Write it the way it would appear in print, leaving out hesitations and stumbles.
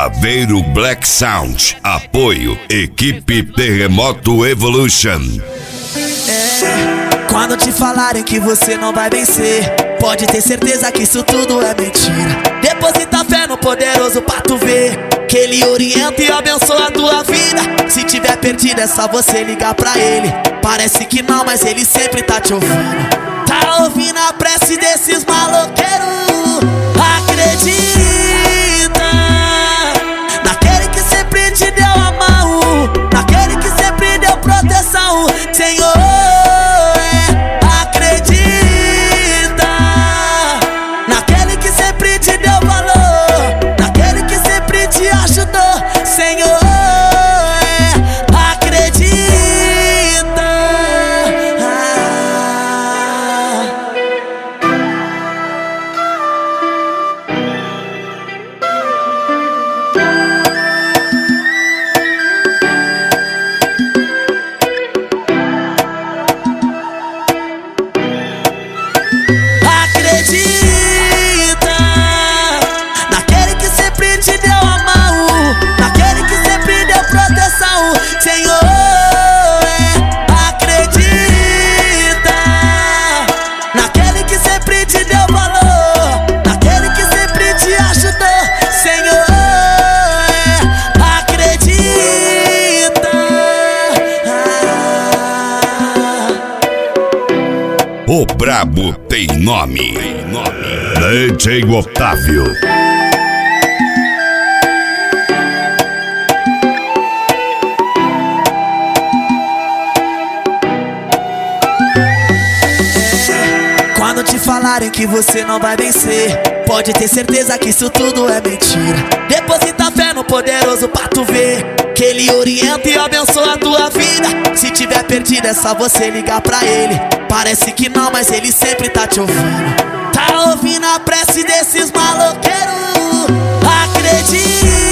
Aveiro Black Sound. Apoio Equipe Terremoto Evolution. Quando te falarem que você não vai vencer, pode ter certeza que isso tudo é mentira. Deposita fé no poderoso pra tu ver que ele orienta e abençoa a tua vida. Se tiver perdido é só você ligar pra ele. Parece que não, mas ele sempre tá te ouvindo. Tá ouvindo a prece desses maloqueiros. Acredita naquele que sempre te deu a mão, naquele que sempre deu proteção, Senhor. Acredita naquele que sempre te deu valor, naquele que sempre te ajudou, Senhor. Acredita naquele que sempre te deu a mão, naquele que sempre deu proteção, Senhor. Acredita naquele que sempre te deu valor, naquele que sempre te ajudou, Senhor. Acredita. O brabo tem nome. DJ Otávio. Quando te falarem que você não vai vencer, pode ter certeza que isso tudo é mentira. Deposita fé no poderoso pra tu ver que ele orienta e abençoa a tua vida. Se tiver perdido é só você ligar pra ele. Parece que não, mas ele sempre tá te ouvindo. Tá ouvindo a prece desses maloqueiros. Acredita